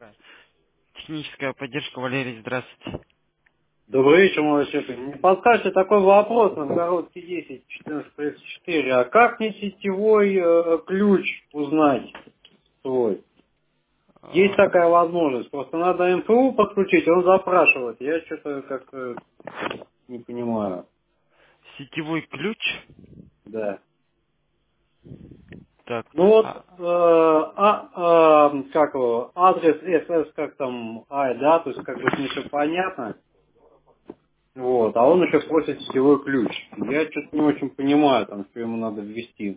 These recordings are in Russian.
Техническая поддержка, Валерий, здравствуйте. Добрый вечер, мой человек. Не подскажете такой вопрос на короткий 10 1434. А как мне сетевой ключ узнать свой? Есть А, такая возможность. Просто надо МФУ подключить, он запрашивает. Я что-то как не понимаю. Сетевой ключ. Да. Так, Ну вот, как его, адрес СС, как там, да, то есть как бы мне все понятно. Вот, а он еще просит сетевой ключ. Я что-то не очень понимаю, там, что ему надо ввести.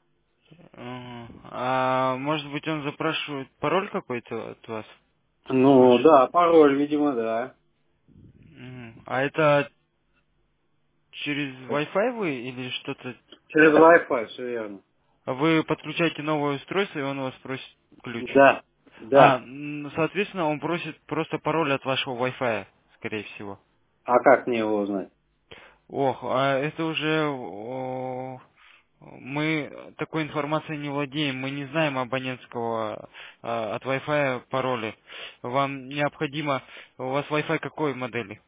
может быть, он запрашивает пароль какой-то от вас? Ну, Ваш? да, пароль, видимо, да. А это через Wi-Fi вы или что-то? Через Wi-Fi, все верно. Вы подключаете новое устройство, и он у вас просит ключ. Да, да. Соответственно, он просит просто пароль от вашего Wi-Fi, скорее всего. А как мне его узнать? Ох, а это уже мы такой информацией не владеем, мы не знаем абонентского от Wi-Fi пароля. Вам необходимо, у вас Wi-Fi какой модели?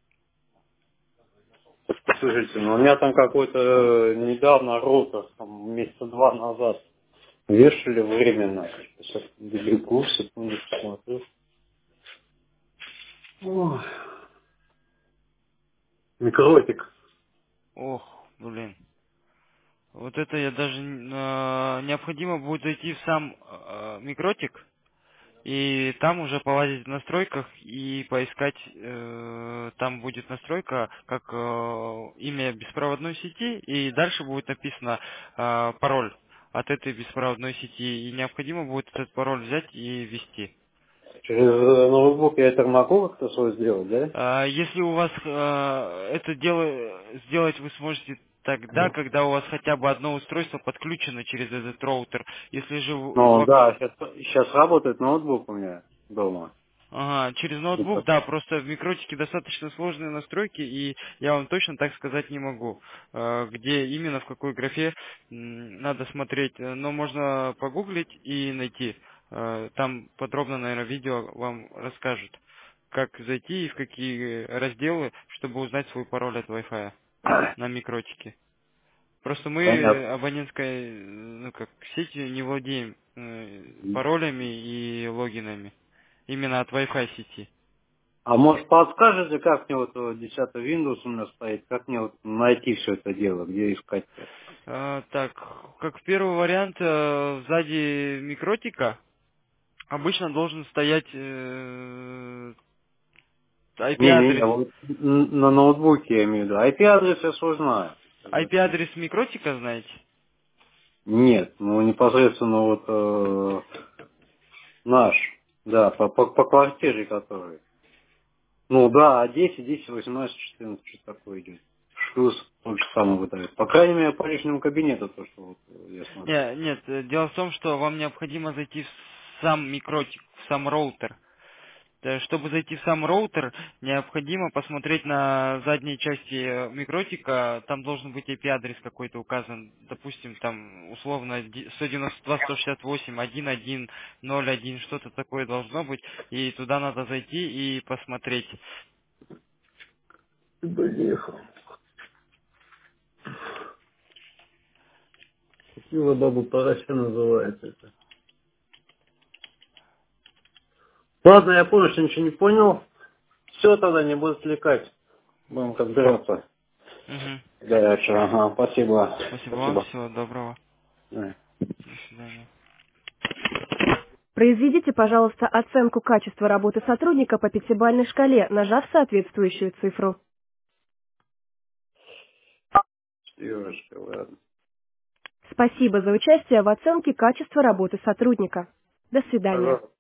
Слушайте, ну у меня там какой-то недавно роутер, там, месяца два назад, вешали временно. Сейчас далеко, секунду посмотрю. Ой, микротик. Ох, блин. Вот это я даже необходимо будет зайти в сам микротик и там уже полазить в настройках и поискать, там будет настройка, как имя беспроводной сети, и дальше будет написано пароль от этой беспроводной сети, и необходимо будет этот пароль взять и ввести. Через ноутбук я это могу как-то свой сделать, да? Если у вас это дело сделать вы сможете тогда, когда у вас хотя бы одно устройство подключено через этот роутер. Если же Ну да, сейчас работает ноутбук у меня дома. ага, через ноутбук, да, просто в микротике достаточно сложные настройки, и я вам точно так сказать не могу, где именно, в какой графе надо смотреть. Но можно погуглить и найти. Там подробно, наверное, видео вам расскажут, как зайти и в какие разделы, чтобы узнать свой пароль от Wi-Fi на микротике. Просто мы Понятно. абонентской, как сетью не владеем паролями и логинами. Именно от Wi-Fi сети. А может подскажете, как мне вот 10 Windows у меня стоит, как мне вот найти все это дело, где искать-то? Так, как первый вариант, сзади микротика обычно должен стоять Не, IP-адрес. вот на ноутбуке я имею в виду. IP-адрес я свой знаю. IP-адрес микротика, знаете? Нет, ну непосредственно вот наш, да, по квартире который. Ну да, 10, 10, 18, 14, что такое идет. Шлюз тот же самый выдает. По крайней мере, по личному кабинету, то, что вот я смотрю. Нет, дело в том, что вам необходимо зайти в сам микротик, в сам роутер. Чтобы зайти в сам роутер, необходимо посмотреть на задней части микротика, там должен быть IP-адрес какой-то указан, допустим, там условно 192.168.1.1.0.1, что-то такое должно быть, и туда надо зайти и посмотреть. Доехал. Купила бабу Парася называется это. Ладно, я понял, что ничего не понял. Все тогда, не буду отвлекать. Будем разбираться. Мгм. Дальше, ага, спасибо. Спасибо вам, Спасибо. всего доброго, Да. до свидания. Произведите, пожалуйста, оценку качества работы сотрудника по пятибалльной шкале, нажав соответствующую цифру. Девушка, ладно. Спасибо за участие в оценке качества работы сотрудника. До свидания. Пожалуйста.